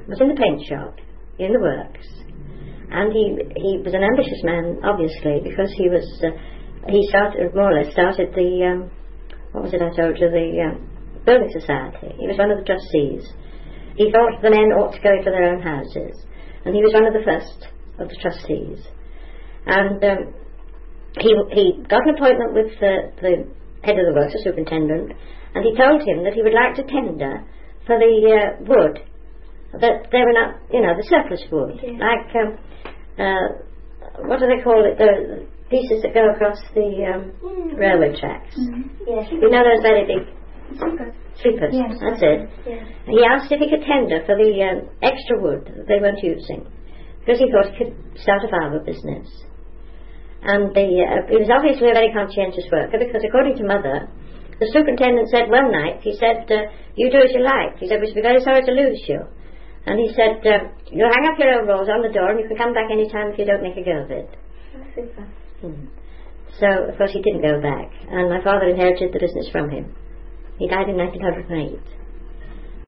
was in the paint shop, in the works, and he was an ambitious man, obviously, because he started, more or less, started the, what was it I told you, the Building Society. He was one of the trustees. He thought the men ought to go to their own houses, and he was one of the first of the trustees. And he got an appointment with the head of the works, the superintendent, and he told him that he would like to tender for the wood, that they were not, the surplus wood, like, what do they call it, the pieces that go across the railway tracks. Yes. Those very big sleepers, yes, that's it. Yes. He asked if he could tender for the extra wood that they weren't using, because he thought he could start a barber business. And he was obviously a very conscientious worker, because according to Mother, the superintendent said one night, he said, you do as you like. He said, we should be very sorry to lose you. And he said, you hang up your overalls on the door and you can come back any time if you don't make a go of it. Super. So, of course, he didn't go back. And my father inherited the business from him. He died in 1908.